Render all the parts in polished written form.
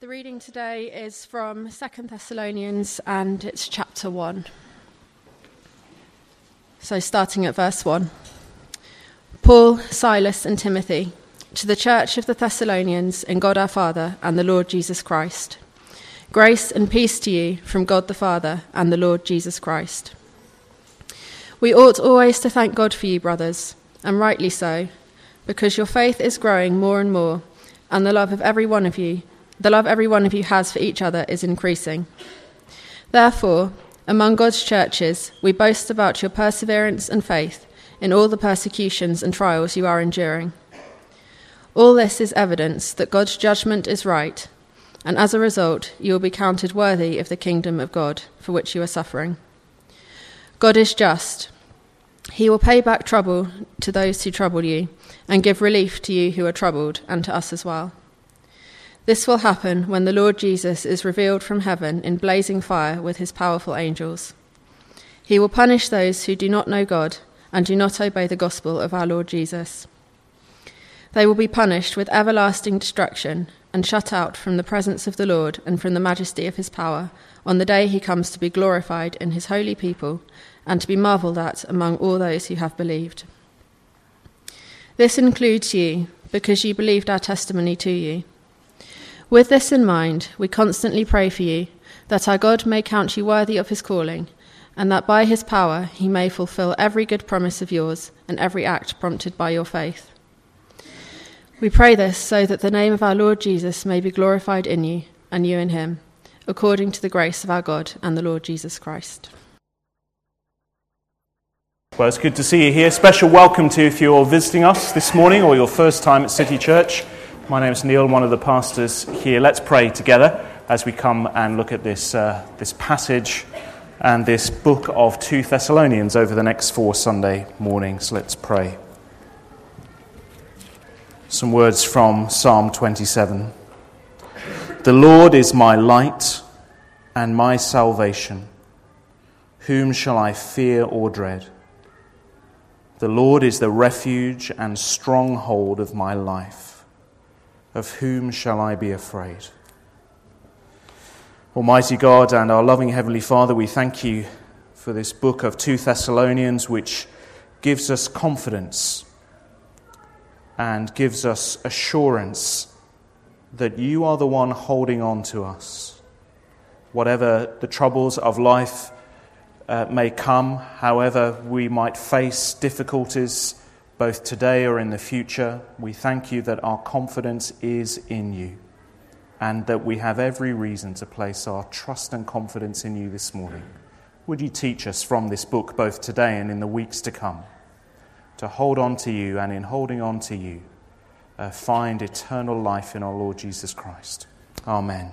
The reading today is from 2 Thessalonians and it's chapter 1. So starting at verse 1. Paul, Silas and Timothy, to the church of the Thessalonians in God our Father and the Lord Jesus Christ. Grace and peace to you from God the Father and the Lord Jesus Christ. We ought always to thank God for you, brothers, and rightly so, because your faith is growing more and more, and the love every one of you has for each other is increasing. Therefore, among God's churches, we boast about your perseverance and faith in all the persecutions and trials you are enduring. All this is evidence that God's judgment is right, and as a result, you will be counted worthy of the kingdom of God for which you are suffering. God is just. He will pay back trouble to those who trouble you, and give relief to you who are troubled, and to us as well. This will happen when the Lord Jesus is revealed from heaven in blazing fire with his powerful angels. He will punish those who do not know God and do not obey the gospel of our Lord Jesus. They will be punished with everlasting destruction and shut out from the presence of the Lord and from the majesty of his power on the day he comes to be glorified in his holy people and to be marvelled at among all those who have believed. This includes you, because you believed our testimony to you. With this in mind, we constantly pray for you, that our God may count you worthy of his calling, and that by his power he may fulfill every good promise of yours and every act prompted by your faith. We pray this so that the name of our Lord Jesus may be glorified in you, and you in him, according to the grace of our God and the Lord Jesus Christ. Well, it's good to see you here. Special welcome to you if you're visiting us this morning or your first time at City Church. My name is Neil, one of the pastors here. Let's pray together as we come and look at this passage and this book of 2 Thessalonians over the next 4 Sunday mornings. Let's pray. Some words from Psalm 27. The Lord is my light and my salvation. Whom shall I fear or dread? The Lord is the refuge and stronghold of my life. Of whom shall I be afraid? Almighty God and our loving Heavenly Father, we thank you for this book of 2 Thessalonians, which gives us confidence and gives us assurance that you are the one holding on to us. Whatever the troubles of life may come, however we might face difficulties, both today or in the future, we thank you that our confidence is in you and that we have every reason to place our trust and confidence in you this morning. Would you teach us from this book, both today and in the weeks to come, to hold on to you and in holding on to you, find eternal life in our Lord Jesus Christ. Amen.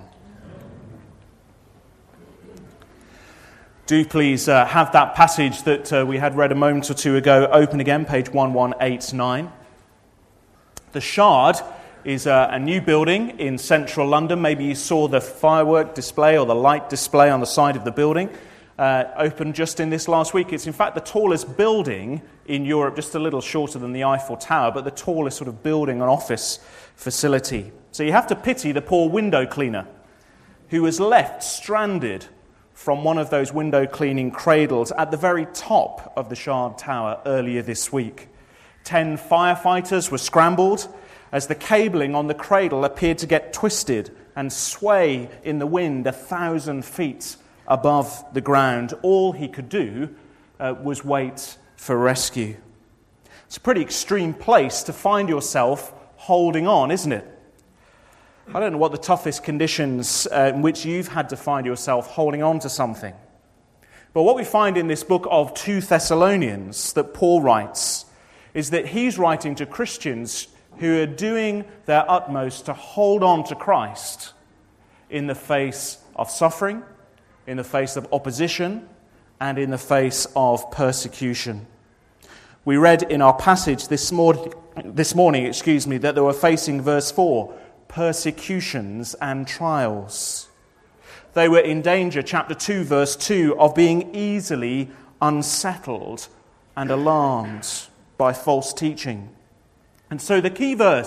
Do please have that passage that we had read a moment or two ago open again, page 1189. The Shard is a new building in central London. Maybe you saw the firework display or the light display on the side of the building. Opened just in this last week. It's in fact the tallest building in Europe, just a little shorter than the Eiffel Tower, but the tallest sort of building and office facility. So you have to pity the poor window cleaner who was left stranded from one of those window cleaning cradles at the very top of the Shard Tower earlier this week. 10 firefighters were scrambled as the cabling on the cradle appeared to get twisted and sway in the wind 1,000 feet above the ground. All he could do was wait for rescue. It's a pretty extreme place to find yourself holding on, isn't it? I don't know what the toughest conditions in which you've had to find yourself holding on to something. But what we find in this book of 2 Thessalonians that Paul writes is that he's writing to Christians who are doing their utmost to hold on to Christ in the face of suffering, in the face of opposition, and in the face of persecution. We read in our passage this morning, that they were facing, verse 4, persecutions and trials. They were in danger, chapter 2, verse 2, of being easily unsettled and alarmed by false teaching. And so the key verse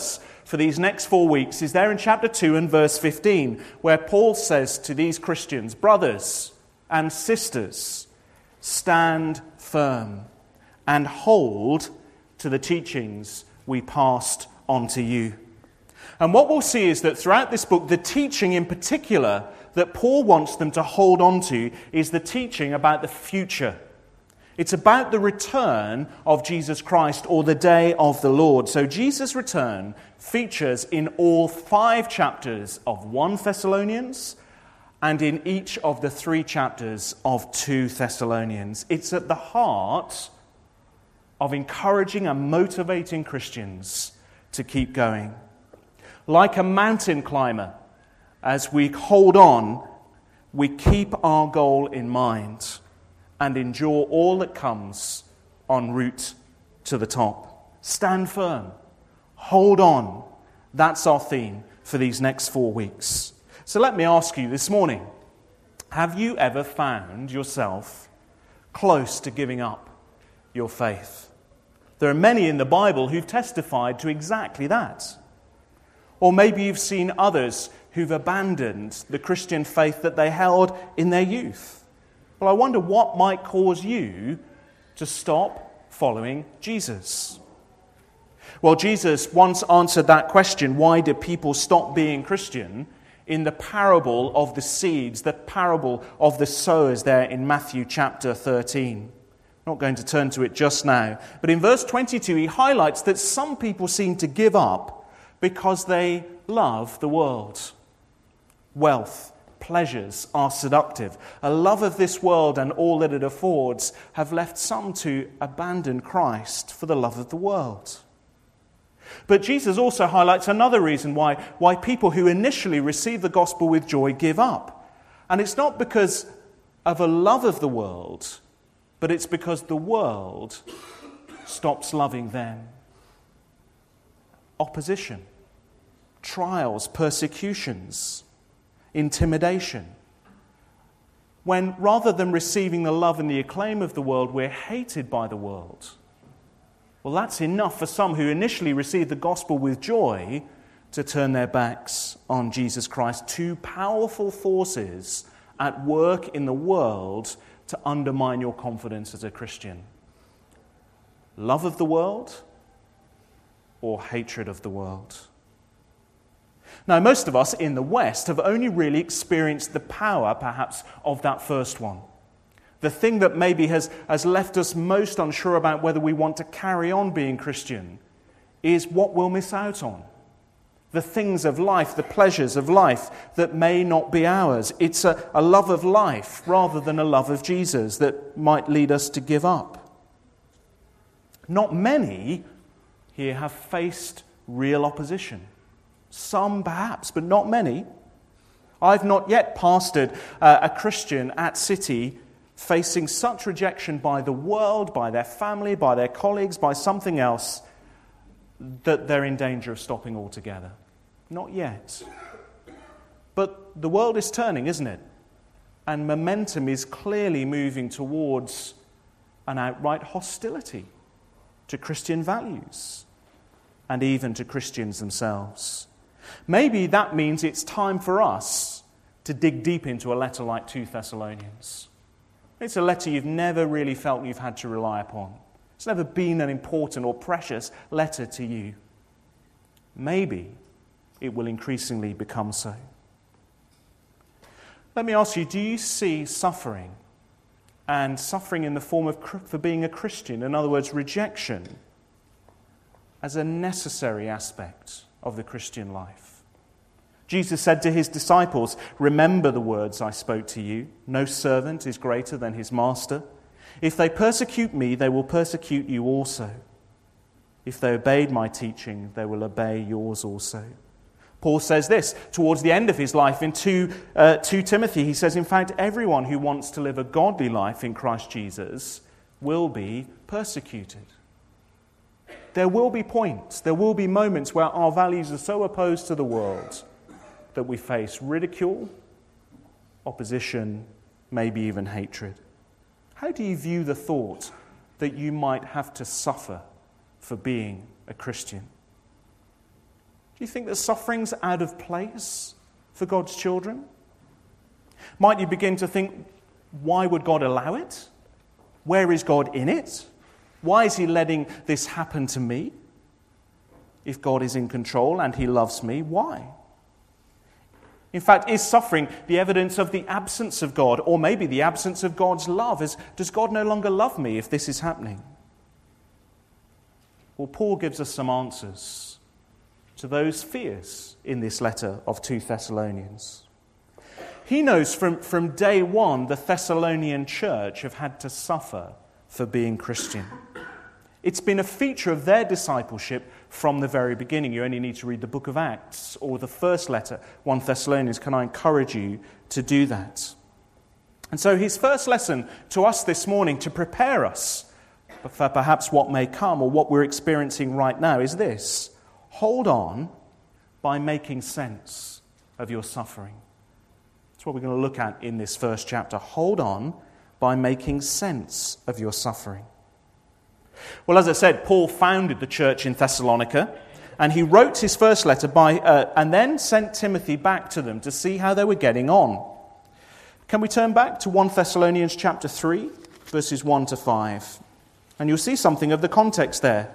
for these next 4 weeks is there in chapter 2 and verse 15, where Paul says to these Christians, brothers and sisters, stand firm and hold to the teachings we passed on to you. And what we'll see is that throughout this book, the teaching in particular that Paul wants them to hold on to is the teaching about the future. It's about the return of Jesus Christ, or the day of the Lord. So Jesus' return features in all 5 chapters of 1 Thessalonians and in each of the 3 chapters of 2 Thessalonians. It's at the heart of encouraging and motivating Christians to keep going. Like a mountain climber, as we hold on, we keep our goal in mind and endure all that comes en route to the top. Stand firm. Hold on. That's our theme for these next 4 weeks. So let me ask you this morning, have you ever found yourself close to giving up your faith? There are many in the Bible who've testified to exactly that. Or maybe you've seen others who've abandoned the Christian faith that they held in their youth. Well, I wonder what might cause you to stop following Jesus. Well, Jesus once answered that question, why do people stop being Christian, in the parable of the seeds, the parable of the sowers there in Matthew chapter 13. I'm not going to turn to it just now. But in verse 22, he highlights that some people seem to give up because they love the world. Wealth, pleasures are seductive. A love of this world and all that it affords have left some to abandon Christ for the love of the world. But Jesus also highlights another reason why people who initially receive the gospel with joy give up. And it's not because of a love of the world, but it's because the world stops loving them. Opposition, trials, persecutions, intimidation. When rather than receiving the love and the acclaim of the world, we're hated by the world. Well, that's enough for some who initially received the gospel with joy to turn their backs on Jesus Christ. 2 powerful forces at work in the world to undermine your confidence as a Christian. Love of the world or hatred of the world. Now, most of us in the West have only really experienced the power, perhaps, of that first one. The thing that maybe has left us most unsure about whether we want to carry on being Christian is what we'll miss out on. The things of life, the pleasures of life that may not be ours. It's a love of life rather than a love of Jesus that might lead us to give up. Not many here have faced real opposition. Some perhaps, but not many. I've not yet pastored a Christian at City facing such rejection by the world, by their family, by their colleagues, by something else, that they're in danger of stopping altogether. Not yet. But the world is turning, isn't it? And momentum is clearly moving towards an outright hostility to Christian values and even to Christians themselves. Maybe that means it's time for us to dig deep into a letter like 2 Thessalonians. It's a letter you've never really felt you've had to rely upon. It's never been an important or precious letter to you. Maybe it will increasingly become so. Let me ask you, do you see suffering, and suffering in the form of for being a Christian, in other words, rejection, as a necessary aspect of the Christian life? Jesus said to his disciples, "Remember the words I spoke to you. No servant is greater than his master. If they persecute me, they will persecute you also. If they obeyed my teaching, they will obey yours also." Paul says this towards the end of his life in 2 Timothy. He says, in fact, everyone who wants to live a godly life in Christ Jesus will be persecuted. There will be points, there will be moments where our values are so opposed to the world that we face ridicule, opposition, maybe even hatred. How do you view the thought that you might have to suffer for being a Christian? you think that suffering's out of place for God's children? Might you begin to think, why would God allow it? Where is God in it? Why is he letting this happen to me? If God is in control and he loves me, why? In fact, is suffering the evidence of the absence of God, or maybe the absence of God's love? Does God no longer love me if this is happening? Well, Paul gives us some answers to those fears in this letter of 2 Thessalonians. He knows from day one the Thessalonian church have had to suffer for being Christian. It's been a feature of their discipleship from the very beginning. You only need to read the book of Acts or the first letter, 1 Thessalonians. Can I encourage you to do that? And so his first lesson to us this morning, to prepare us for perhaps what may come or what we're experiencing right now, is this: hold on by making sense of your suffering. That's what we're going to look at in this first chapter. Hold on by making sense of your suffering. Well, as I said, Paul founded the church in Thessalonica, and he wrote his first letter and then sent Timothy back to them to see how they were getting on. Can we turn back to 1 Thessalonians chapter 3, verses 1 to 5? And you'll see something of the context there.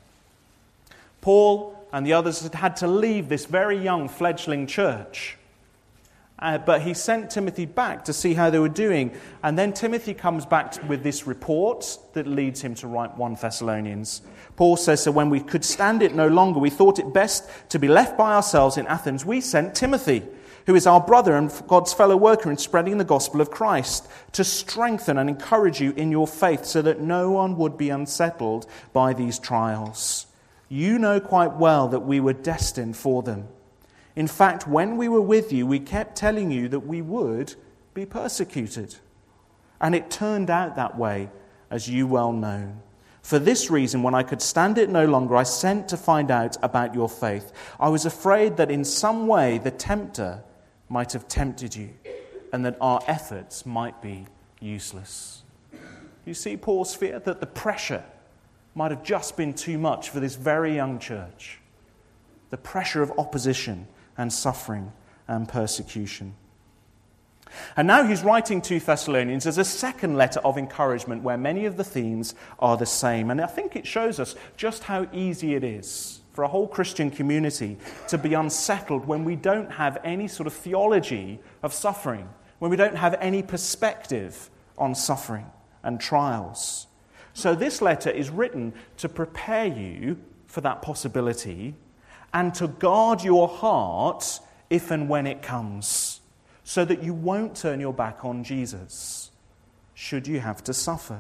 Paul and the others had to leave this very young fledgling church. But he sent Timothy back to see how they were doing. And then Timothy comes back with this report that leads him to write 1 Thessalonians. Paul says, so when we could stand it no longer, we thought it best to be left by ourselves in Athens. We sent Timothy, who is our brother and God's fellow worker in spreading the gospel of Christ, to strengthen and encourage you in your faith so that no one would be unsettled by these trials. You know quite well that we were destined for them. In fact, when we were with you, we kept telling you that we would be persecuted. And it turned out that way, as you well know. For this reason, when I could stand it no longer, I sent to find out about your faith. I was afraid that in some way the tempter might have tempted you, and that our efforts might be useless. You see Paul's fear that the pressure might have just been too much for this very young church. The pressure of opposition and suffering and persecution. And now he's writing to Thessalonians as a second letter of encouragement where many of the themes are the same. And I think it shows us just how easy it is for a whole Christian community to be unsettled when we don't have any sort of theology of suffering, when we don't have any perspective on suffering and trials. So this letter is written to prepare you for that possibility and to guard your heart if and when it comes, so that you won't turn your back on Jesus, should you have to suffer.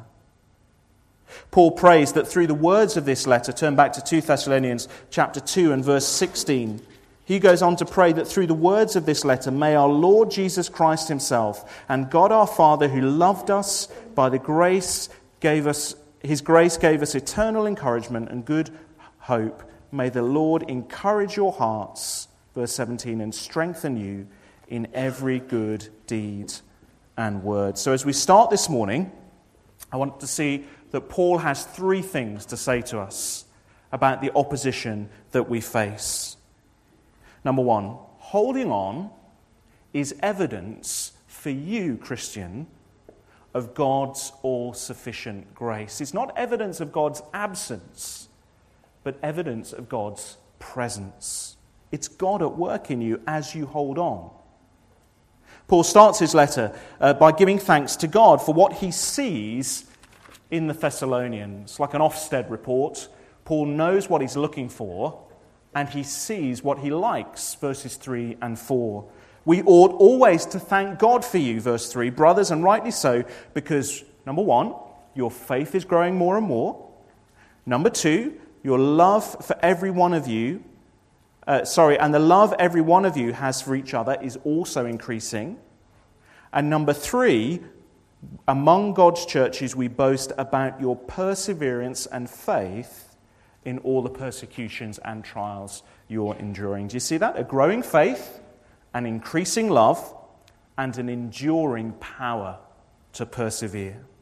Paul prays that through the words of this letter, turn back to 2 Thessalonians chapter 2 and verse 16, he goes on to pray that through the words of this letter, may our Lord Jesus Christ himself and God our Father, who loved us by the grace, his grace gave us eternal encouragement and good hope. May the Lord encourage your hearts, verse 17, and strengthen you in every good deed and word. So as we start this morning, I want to see that Paul has three things to say to us about the opposition that we face. Number one, holding on is evidence for you, Christian, of God's all-sufficient grace. It's not evidence of God's absence, but evidence of God's presence. It's God at work in you as you hold on. Paul starts his letter by giving thanks to God for what he sees in the Thessalonians. Like an Ofsted report, Paul knows what he's looking for, and he sees what he likes, verses 3 and 4. We ought always to thank God for you, verse 3, brothers, and rightly so, because, number one, your faith is growing more and more. Number two, your love for every one of you, and the love every one of you has for each other is also increasing. And number three, among God's churches, we boast about your perseverance and faith in all the persecutions and trials you're enduring. Do you see that? A growing faith, an increasing love, and an enduring power to persevere.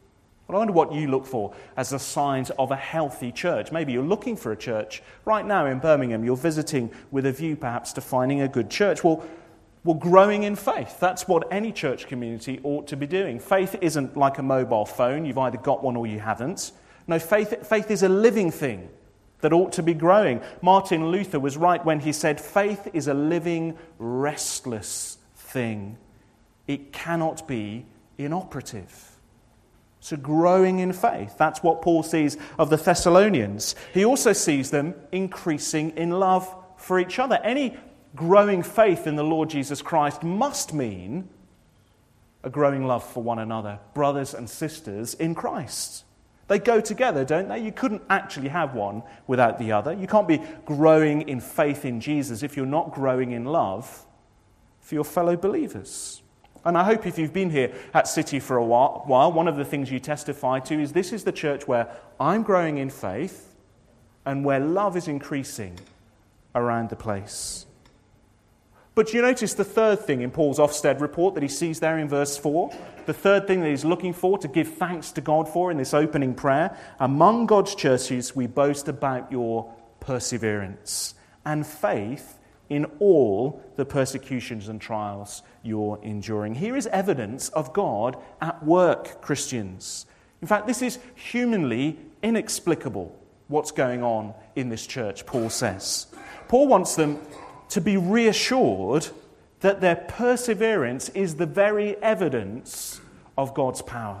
Well, I wonder what you look for as the signs of a healthy church. Maybe you're looking for a church right now in Birmingham. You're visiting with a view perhaps to finding a good church. Well, growing in faith. That's what any church community ought to be doing. Faith isn't like a mobile phone. You've either got one or you haven't. No, faith is a living thing that ought to be growing. Martin Luther was right when he said, faith is a living, restless thing. It cannot be inoperative. So growing in faith, that's what Paul sees of the Thessalonians. He also sees them increasing in love for each other. Any growing faith in the Lord Jesus Christ must mean a growing love for one another, brothers and sisters in Christ. They go together, don't they? You couldn't actually have one without the other. You can't be growing in faith in Jesus if you're not growing in love for your fellow believers. And I hope if you've been here at City for a while, one of the things you testify to is this is the church where I'm growing in faith and where love is increasing around the place. But you notice the third thing in Paul's Ofsted report that he sees there in verse 4? The third thing that he's looking for to give thanks to God for in this opening prayer. Among God's churches we boast about your perseverance and faith in all the persecutions and trials you're enduring. Here is evidence of God at work, Christians. In fact, this is humanly inexplicable, what's going on in this church, Paul says. Paul wants them to be reassured that their perseverance is the very evidence of God's power.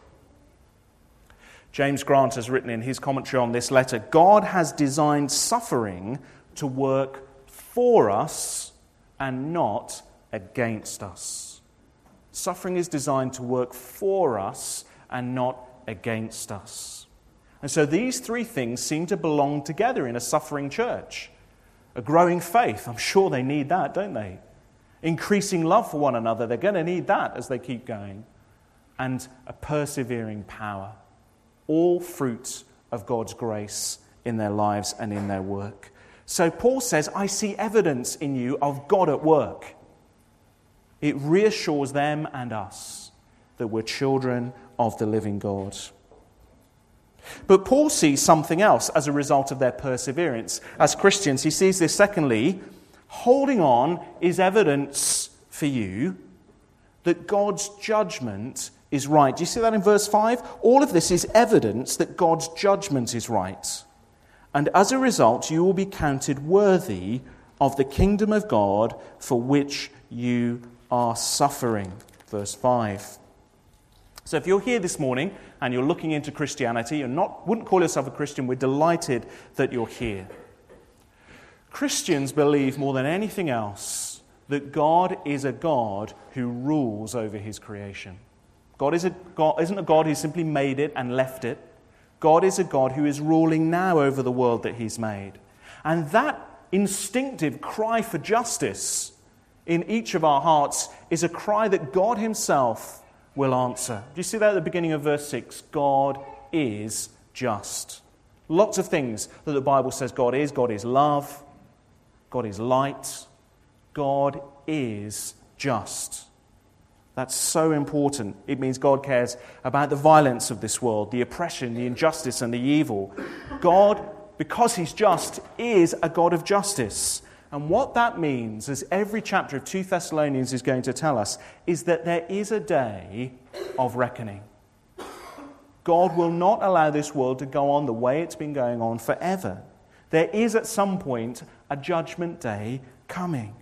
James Grant has written in his commentary on this letter, God has designed suffering to work for us and not against us. Suffering is designed to work for us and not against us. And so these three things seem to belong together in a suffering church. A growing faith, I'm sure they need that, don't they? Increasing love for one another, they're going to need that as they keep going. And a persevering power. All fruits of God's grace in their lives and in their work. So Paul says, I see evidence in you of God at work. It reassures them and us that we're children of the living God. But Paul sees something else as a result of their perseverance. As Christians, he sees this secondly, holding on is evidence for you that God's judgment is right. Do you see that in verse 5? All of this is evidence that God's judgment is right. And as a result, you will be counted worthy of the kingdom of God for which you are suffering. Verse 5. So if you're here this morning and you're looking into Christianity, wouldn't call yourself a Christian, we're delighted that you're here. Christians believe more than anything else that God is a God who rules over his creation. God isn't a God who simply made it and left it. God is a God who is ruling now over the world that he's made. And that instinctive cry for justice in each of our hearts is a cry that God himself will answer. Do you see that at the beginning of verse 6? God is just. Lots of things that the Bible says God is. God is love. God is light. God is just. That's so important. It means God cares about the violence of this world, the oppression, the injustice, and the evil. God, because he's just, is a God of justice. And what that means, as every chapter of 2 Thessalonians is going to tell us, is that there is a day of reckoning. God will not allow this world to go on the way it's been going on forever. There is at some point a judgment day coming.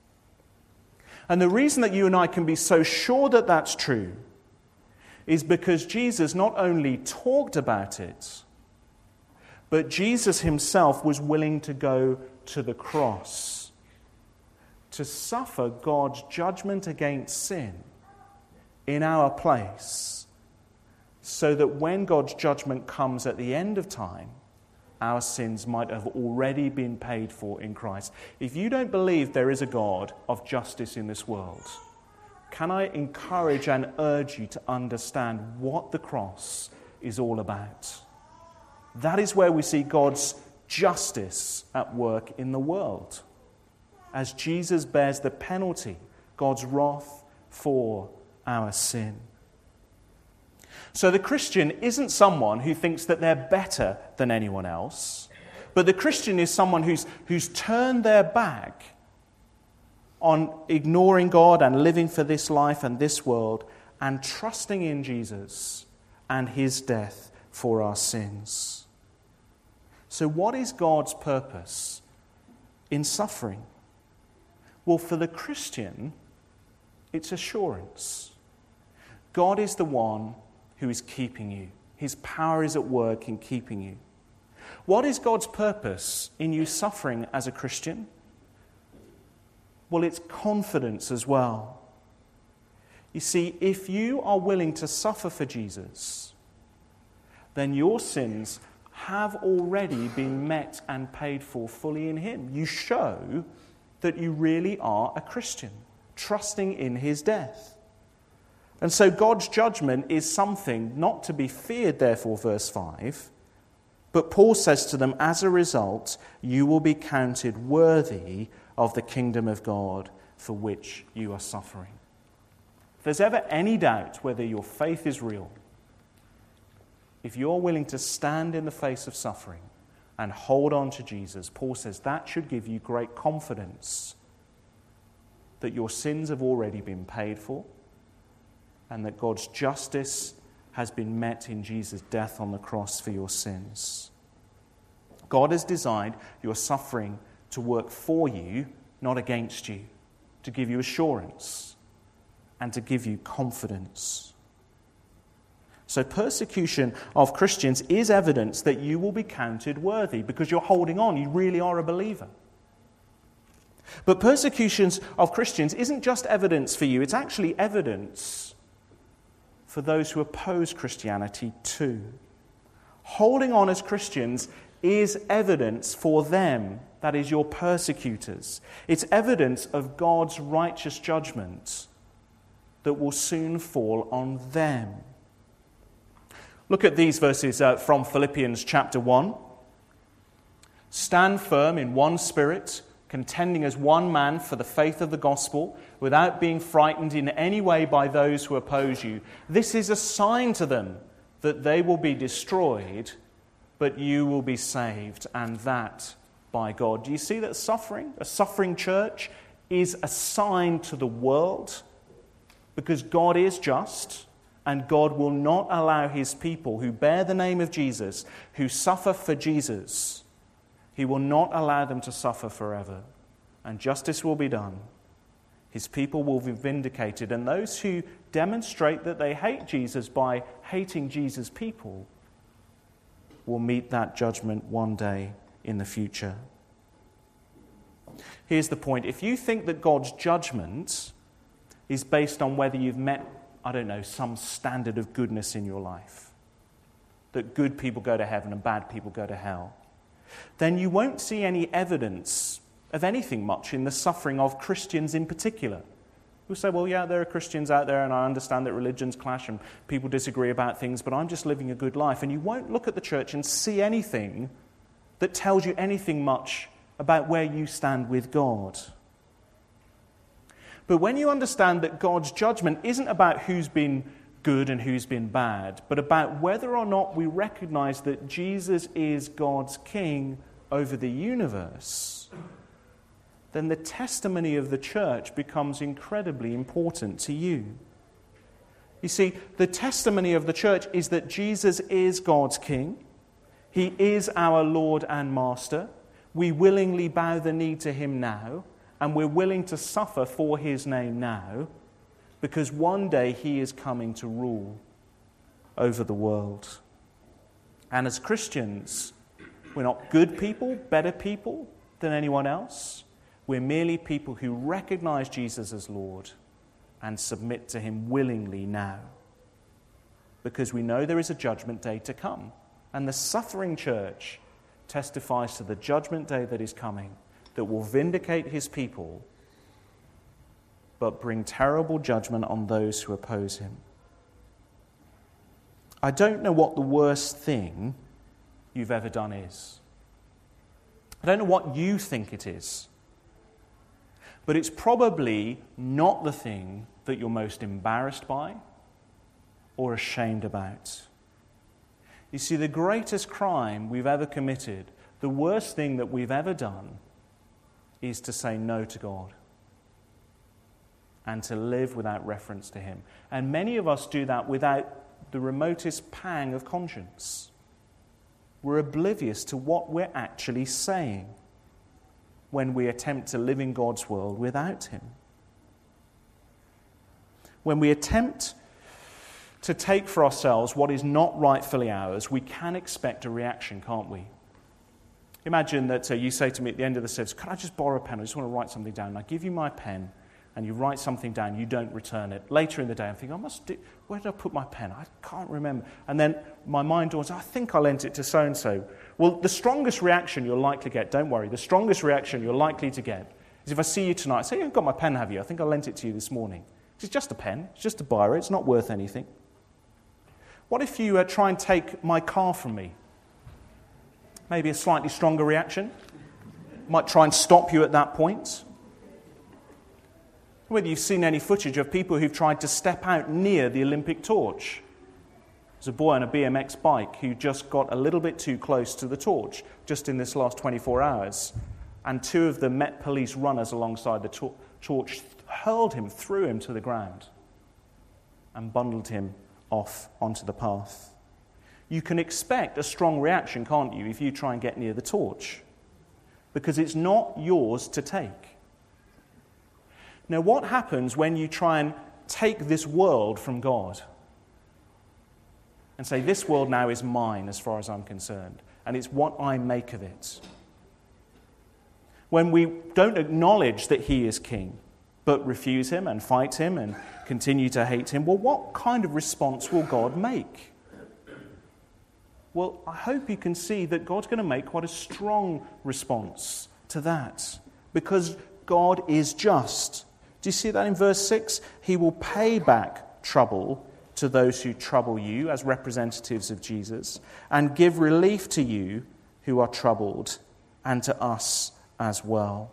And the reason that you and I can be so sure that that's true is because Jesus not only talked about it, but Jesus himself was willing to go to the cross to suffer God's judgment against sin in our place, so that when God's judgment comes at the end of time, our sins might have already been paid for in Christ. If you don't believe there is a God of justice in this world, can I encourage and urge you to understand what the cross is all about? That is where we see God's justice at work in the world, as Jesus bears the penalty, God's wrath for our sin. So the Christian isn't someone who thinks that they're better than anyone else, but the Christian is someone who's turned their back on ignoring God and living for this life and this world and trusting in Jesus and his death for our sins. So what is God's purpose in suffering? Well, for the Christian, it's assurance. God is the one who is keeping you. His power is at work in keeping you. What is God's purpose in you suffering as a Christian? Well, it's confidence as well. You see, if you are willing to suffer for Jesus, then your sins have already been met and paid for fully in him. You show that you really are a Christian, trusting in his death. And so God's judgment is something not to be feared, therefore, verse 5. But Paul says to them, as a result, you will be counted worthy of the kingdom of God for which you are suffering. If there's ever any doubt whether your faith is real, if you're willing to stand in the face of suffering and hold on to Jesus, Paul says that should give you great confidence that your sins have already been paid for and that God's justice has been met in Jesus' death on the cross for your sins. God has designed your suffering to work for you, not against you, to give you assurance and to give you confidence. So persecution of Christians is evidence that you will be counted worthy because you're holding on, you really are a believer. But persecutions of Christians isn't just evidence for you, it's actually evidence for those who oppose Christianity too. Holding on as Christians is evidence for them, that is your persecutors. It's evidence of God's righteous judgment that will soon fall on them. Look at these verses from Philippians chapter 1. Stand firm in one spirit, contending as one man for the faith of the gospel, without being frightened in any way by those who oppose you. This is a sign to them that they will be destroyed, but you will be saved, and that by God. Do you see that suffering, a suffering church, is a sign to the world? Because God is just, and God will not allow his people who bear the name of Jesus, who suffer for Jesus, he will not allow them to suffer forever. And justice will be done. His people will be vindicated. And those who demonstrate that they hate Jesus by hating Jesus' people will meet that judgment one day in the future. Here's the point. If you think that God's judgment is based on whether you've met, some standard of goodness in your life, that good people go to heaven and bad people go to hell, then you won't see any evidence of anything much in the suffering of Christians in particular. You'll say, well, yeah, there are Christians out there and I understand that religions clash and people disagree about things, but I'm just living a good life. And you won't look at the church and see anything that tells you anything much about where you stand with God. But when you understand that God's judgment isn't about who's been good and who's been bad, but about whether or not we recognize that Jesus is God's King over the universe, then the testimony of the church becomes incredibly important to you. You see, the testimony of the church is that Jesus is God's King. He is our Lord and Master. We willingly bow the knee to him now, and we're willing to suffer for his name now, because one day he is coming to rule over the world. And as Christians, we're not good people, better people than anyone else. We're merely people who recognize Jesus as Lord and submit to him willingly now, because we know there is a judgment day to come. And the suffering church testifies to the judgment day that is coming, that will vindicate his people, but bring terrible judgment on those who oppose him. I don't know what the worst thing you've ever done is. I don't know what you think it is. But it's probably not the thing that you're most embarrassed by, or ashamed about. You see, the greatest crime we've ever committed, the worst thing that we've ever done, is to say no to God and to live without reference to him. And many of us do that without the remotest pang of conscience. We're oblivious to what we're actually saying when we attempt to live in God's world without him. When we attempt to take for ourselves what is not rightfully ours, we can expect a reaction, can't we? Imagine that you say to me at the end of the service, "Can I just borrow a pen? I just want to write something down." And I give you my pen, and you write something down, you don't return it. Later in the day, I'm thinking, where did I put my pen? I can't remember. And then my mind dawns, I think I lent it to so-and-so. Well, the strongest reaction you're likely to get, don't worry, the strongest reaction you're likely to get is if I see you tonight, I say, "You've got my pen, have you? I think I lent it to you this morning." It's just a pen, it's just a biro, it's not worth anything. What if you try and take my car from me? Maybe a slightly stronger reaction. Might try and stop you at that point. Whether you've seen any footage of people who've tried to step out near the Olympic torch. There's a boy on a BMX bike who just got a little bit too close to the torch just in this last 24 hours. And two of the Met Police runners alongside the torch hurled him, threw him to the ground and bundled him off onto the path. You can expect a strong reaction, can't you, if you try and get near the torch? Because it's not yours to take. Now, what happens when you try and take this world from God and say, "This world now is mine as far as I'm concerned, and it's what I make of it"? When we don't acknowledge that he is king, but refuse him and fight him and continue to hate him, well, what kind of response will God make? Well, I hope you can see that God's going to make quite a strong response to that, because God is just. Do you see that in verse 6? He will pay back trouble to those who trouble you as representatives of Jesus, and give relief to you who are troubled, and to us as well.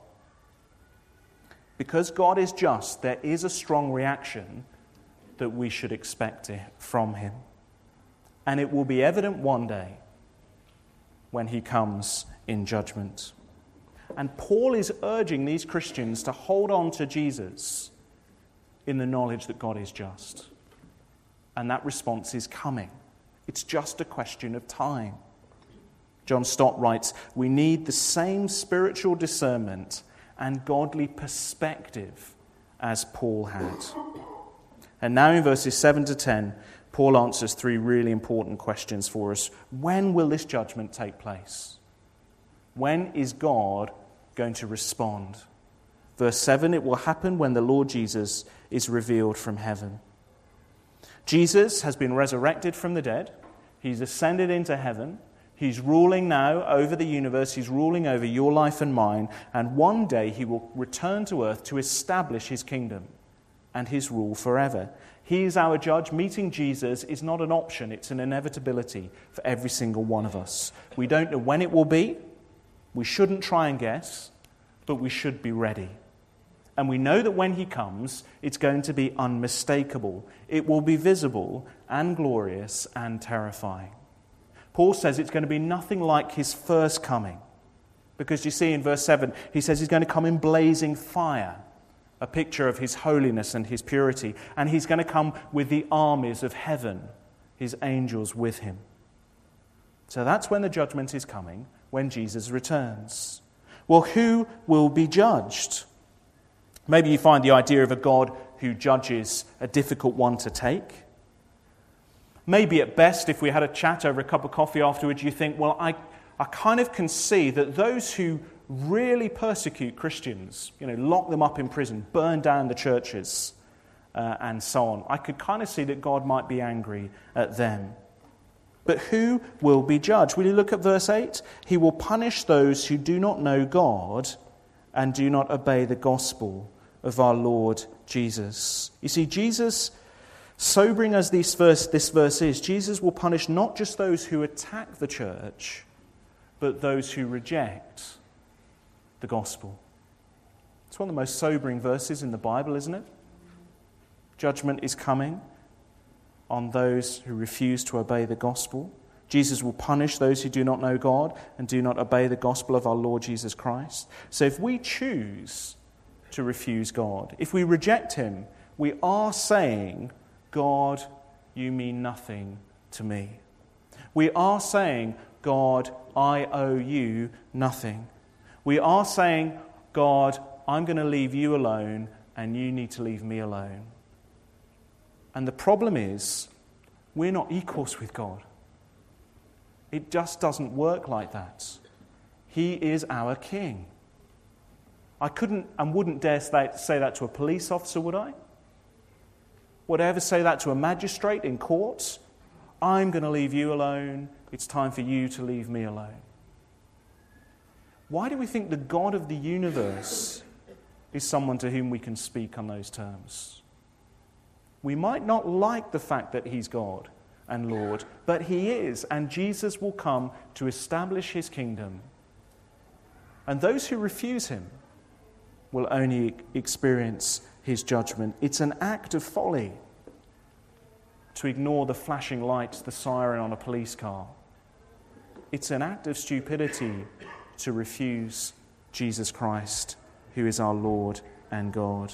Because God is just, there is a strong reaction that we should expect from him. And it will be evident one day when he comes in judgment. And Paul is urging these Christians to hold on to Jesus in the knowledge that God is just. And that response is coming. It's just a question of time. John Stott writes, "We need the same spiritual discernment and godly perspective as Paul had." And now in verses 7 to 10, Paul answers three really important questions for us. When will this judgment take place? When is God going to respond? Verse 7, it will happen when the Lord Jesus is revealed from heaven. Jesus has been resurrected from the dead. He's ascended into heaven. He's ruling now over the universe. He's ruling over your life and mine. And one day he will return to earth to establish his kingdom and his rule forever. He is our judge. Meeting Jesus is not an option. It's an inevitability for every single one of us. We don't know when it will be. We shouldn't try and guess, but we should be ready. And we know that when he comes, it's going to be unmistakable. It will be visible and glorious and terrifying. Paul says it's going to be nothing like his first coming. Because you see in verse 7, he says he's going to come in blazing fire, a picture of his holiness and his purity. And he's going to come with the armies of heaven, his angels with him. So that's when the judgment is coming, when Jesus returns. Well, who will be judged? Maybe you find the idea of a God who judges a difficult one to take. Maybe at best, if we had a chat over a cup of coffee afterwards, you think, well, I kind of can see that those who really persecute Christians, lock them up in prison, burn down the churches, and so on, I could kind of see that God might be angry at them. But who will be judged? Will you look at verse 8? He will punish those who do not know God and do not obey the gospel of our Lord Jesus. You see, Jesus, sobering as this verse is, Jesus will punish not just those who attack the church, but those who reject the gospel. It's one of the most sobering verses in the Bible, isn't it? Judgment is coming. on those who refuse to obey the gospel. Jesus will punish those who do not know God and do not obey the gospel of our Lord Jesus Christ. So if we choose to refuse God, if we reject him, we are saying, God, you mean nothing to me. We are saying, God, I owe you nothing. We are saying, God, I'm going to leave you alone and you need to leave me alone. And the problem is, we're not equals with God. It just doesn't work like that. He is our king. I couldn't and wouldn't dare say that to a police officer, would I? Would I ever say that to a magistrate in court? I'm going to leave you alone. It's time for you to leave me alone. Why do we think the God of the universe is someone to whom we can speak on those terms? We might not like the fact that he's God and Lord, but he is, and Jesus will come to establish his kingdom. And those who refuse him will only experience his judgment. It's an act of folly to ignore the flashing lights, the siren on a police car. It's an act of stupidity to refuse Jesus Christ, who is our Lord and God.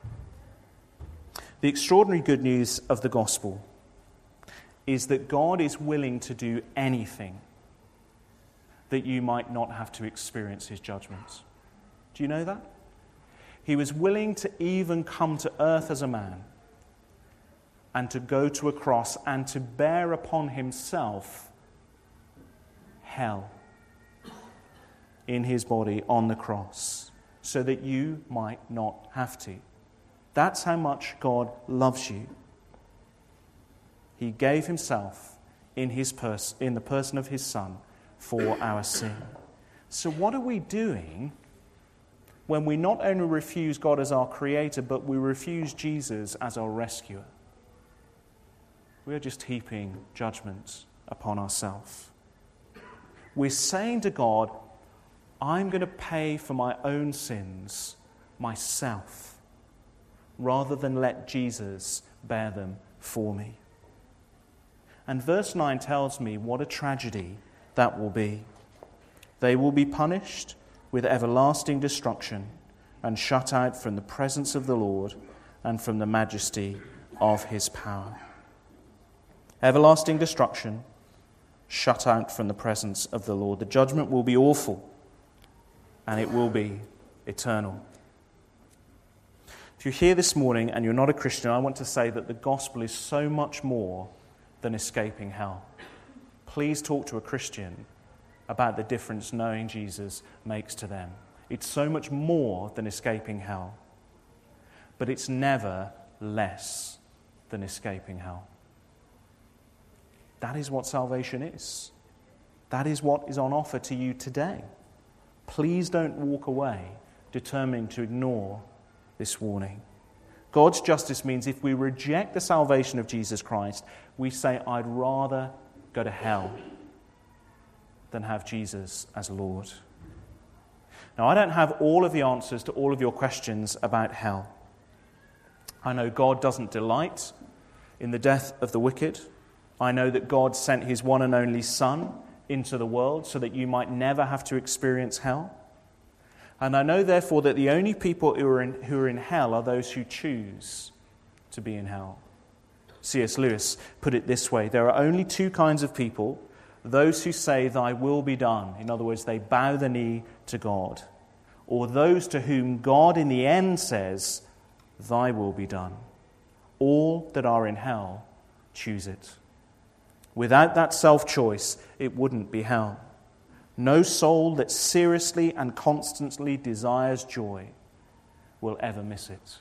The extraordinary good news of the gospel is that God is willing to do anything that you might not have to experience his judgments. Do you know that? He was willing to even come to earth as a man and to go to a cross and to bear upon himself hell in his body on the cross so that you might not have to. That's how much God loves you. He gave himself in the person of his Son for our sin. So what are we doing when we not only refuse God as our creator, but we refuse Jesus as our rescuer? We are just heaping judgment upon ourselves. We're saying to God, I'm going to pay for my own sins myself, rather than let Jesus bear them for me. And verse 9 tells me what a tragedy that will be. They will be punished with everlasting destruction and shut out from the presence of the Lord and from the majesty of his power. Everlasting destruction, shut out from the presence of the Lord. The judgment will be awful, and it will be eternal. If you're here this morning and you're not a Christian, I want to say that the gospel is so much more than escaping hell. Please talk to a Christian about the difference knowing Jesus makes to them. It's so much more than escaping hell, but it's never less than escaping hell. That is what salvation is. That is what is on offer to you today. Please don't walk away determined to ignore this warning. God's justice means if we reject the salvation of Jesus Christ, we say, I'd rather go to hell than have Jesus as Lord. Now, I don't have all of the answers to all of your questions about hell. I know God doesn't delight in the death of the wicked. I know that God sent his one and only Son into the world so that you might never have to experience hell. And I know, therefore, that the only people who are in hell are those who choose to be in hell. C.S. Lewis put it this way: there are only two kinds of people: those who say, thy will be done. In other words, they bow the knee to God. Or those to whom God in the end says, thy will be done. All that are in hell choose it. Without that self-choice, it wouldn't be hell. No soul that seriously and constantly desires joy will ever miss it.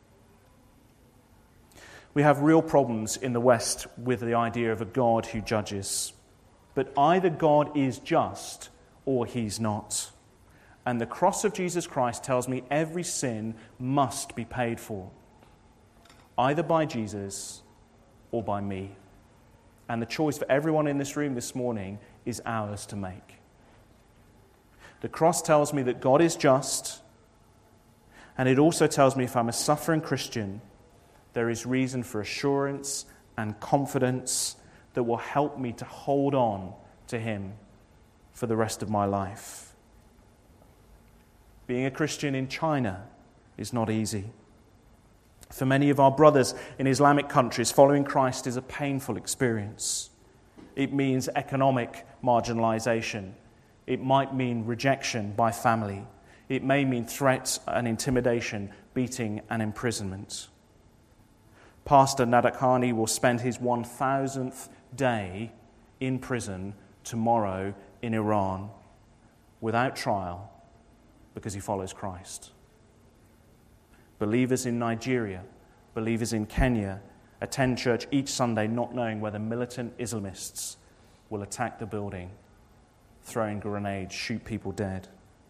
We have real problems in the West with the idea of a God who judges. But either God is just or he's not. And the cross of Jesus Christ tells me every sin must be paid for, either by Jesus or by me. And the choice for everyone in this room this morning is ours to make. The cross tells me that God is just, and it also tells me if I'm a suffering Christian, there is reason for assurance and confidence that will help me to hold on to him for the rest of my life. Being a Christian in China is not easy. For many of our brothers in Islamic countries, following Christ is a painful experience. It means economic marginalization. It might mean rejection by family. It may mean threats and intimidation, beating and imprisonment. Pastor Nadakhani will spend his 1,000th day in prison tomorrow in Iran without trial because he follows Christ. Believers in Nigeria, believers in Kenya attend church each Sunday not knowing whether militant Islamists will attack the building, throw in grenades, shoot people dead.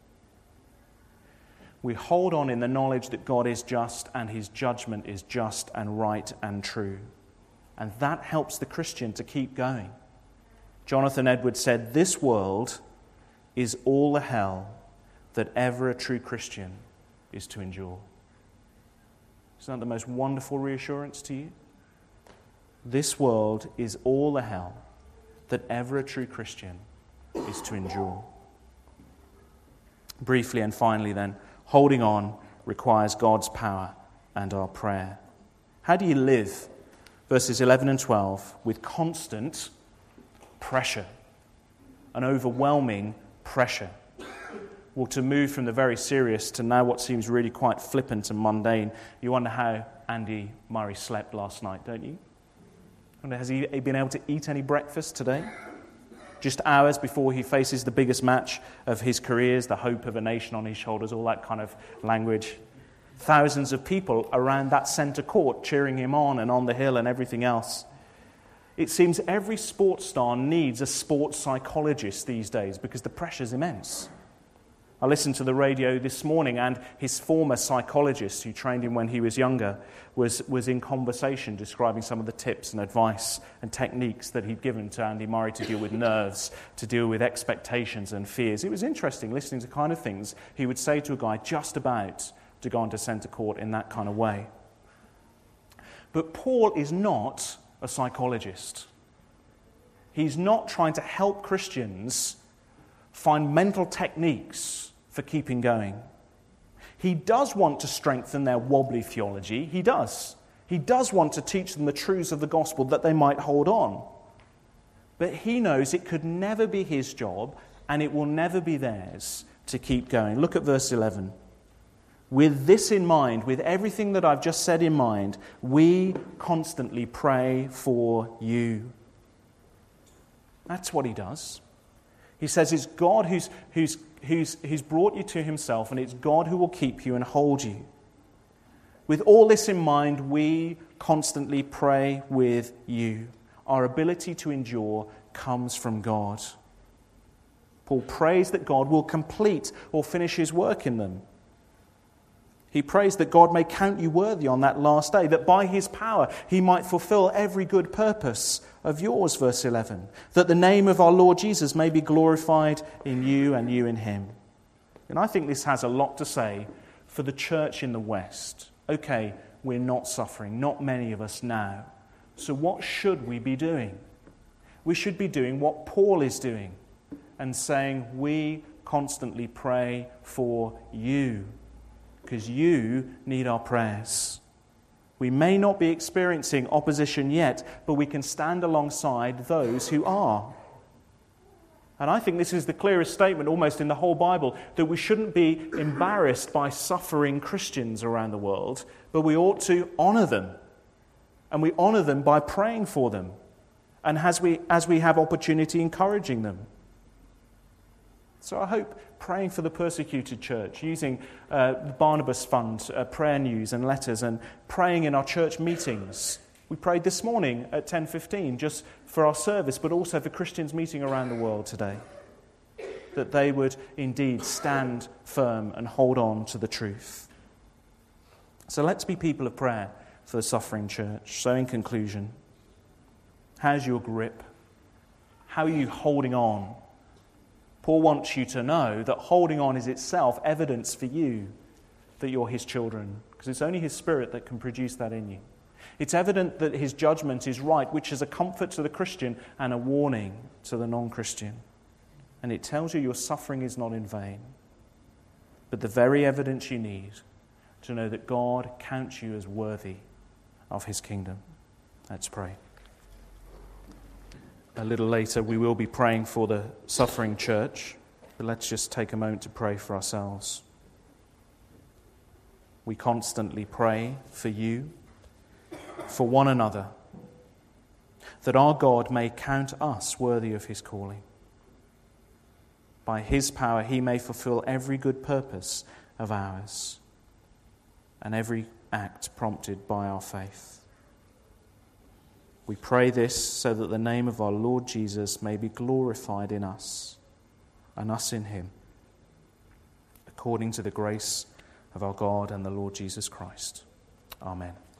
We hold on in the knowledge that God is just and his judgment is just and right and true. And that helps the Christian to keep going. Jonathan Edwards said, "This world is all the hell that ever a true Christian is to endure." Isn't that the most wonderful reassurance to you? This world is all the hell that ever a true Christian is to endure. Briefly and finally then, holding on requires God's power and our prayer. How do you live, verses 11 and 12, with constant pressure, an overwhelming pressure? Well, to move from the very serious to now what seems really quite flippant and mundane, you wonder how Andy Murray slept last night, don't you? I wonder, has he been able to eat any breakfast today? Just hours before he faces the biggest match of his career, the hope of a nation on his shoulders, all that kind of language. Thousands of people around that centre court cheering him on the hill and everything else. It seems every sports star needs a sports psychologist these days because the pressure's immense. I listened to the radio this morning and his former psychologist who trained him when he was younger was in conversation describing some of the tips and advice and techniques that he'd given to Andy Murray to deal with nerves, to deal with expectations and fears. It was interesting listening to the kind of things he would say to a guy just about to go onto centre court in that kind of way. But Paul is not a psychologist. He's not trying to help Christians find mental techniques for keeping going. He does want to strengthen their wobbly theology. He does. He does want to teach them the truths of the gospel that they might hold on. But he knows it could never be his job and it will never be theirs to keep going. Look at verse 11. With this in mind, with everything that I've just said in mind, we constantly pray for you. That's what he does. He says it's God who's brought you to himself, and it's God who will keep you and hold you. With all this in mind, we constantly pray with you. Our ability to endure comes from God. Paul prays that God will complete or finish his work in them. He prays that God may count you worthy on that last day, that by his power he might fulfill every good purpose of yours, verse 11, that the name of our Lord Jesus may be glorified in you and you in him. And I think this has a lot to say for the church in the West. Okay, we're not suffering, not many of us now. So what should we be doing? We should be doing what Paul is doing and saying, we constantly pray for you, because you need our prayers. We may not be experiencing opposition yet, but we can stand alongside those who are. And I think this is the clearest statement almost in the whole Bible, that we shouldn't be embarrassed by suffering Christians around the world, but we ought to honour them. And we honour them by praying for them, and as we have opportunity, encouraging them. So I hope praying for the persecuted church, using the Barnabas Fund, prayer news and letters, and praying in our church meetings. We prayed this morning at 10:15 just for our service, but also for Christians meeting around the world today, that they would indeed stand firm and hold on to the truth. So let's be people of prayer for the suffering church. So in conclusion, how's your grip? How are you holding on? Paul wants you to know that holding on is itself evidence for you that you're his children, because it's only his Spirit that can produce that in you. It's evident that his judgment is right, which is a comfort to the Christian and a warning to the non-Christian. And it tells you your suffering is not in vain, but the very evidence you need to know that God counts you as worthy of his kingdom. Let's pray. A little later we will be praying for the suffering church, but let's just take a moment to pray for ourselves. We constantly pray for you, for one another, that our God may count us worthy of his calling. By his power he may fulfill every good purpose of ours and every act prompted by our faith. We pray this so that the name of our Lord Jesus may be glorified in us and us in him, according to the grace of our God and the Lord Jesus Christ. Amen.